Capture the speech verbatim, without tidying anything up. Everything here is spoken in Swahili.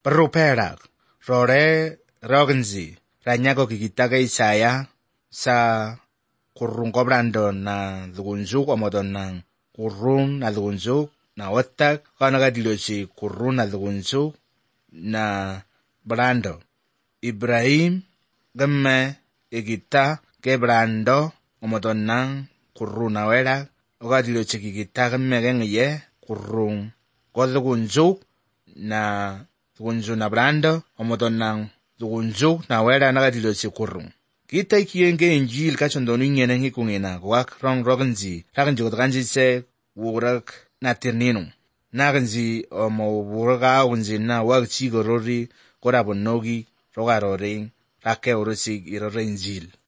Peruperak, rore rogenzi, ranyago kikitaga Isaya, sa kurung kobrando na dugunjuk omodon ng kurung na dugunjuk na watak, kanaga dilo si kurung na dugunjuk na brando. Ibrahim, gemme, igita, ke brando, omodon ng kurung na wera, oga dilo si kikita gemme gengye, kurung kodugunjuk na dugunjuk na brando, omodon ng dugunjuk na wera naga dilo si kurung. Kita ikienge injil kachondoni ngene ngikungena wak rong rogenzi ragenji kotakanji se wurak na tirninu nagenzi omo wuraga unzi na wak chigorori kora bonogi rogarore rake urusi irore injil.